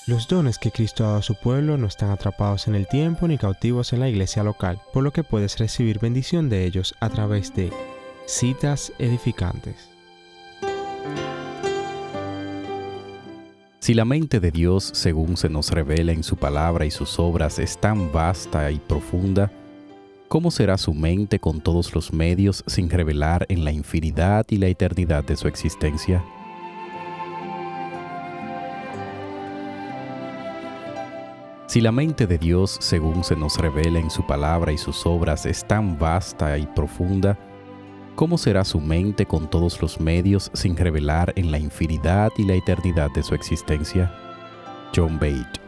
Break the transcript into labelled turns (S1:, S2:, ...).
S1: Los dones que Cristo ha dado a su pueblo no están atrapados en el tiempo ni cautivos en la iglesia local, por lo que puedes recibir bendición de ellos a través de citas edificantes.
S2: Si la mente de Dios, según se nos revela en su palabra y sus obras, es tan vasta y profunda, ¿cómo será su mente con todos los medios sin revelar en la infinidad y la eternidad de su existencia? Si la mente de Dios, según se nos revela en su palabra y sus obras, es tan vasta y profunda, ¿cómo será su mente con todos los medios sin revelar en la infinidad y la eternidad de su existencia? John Bate.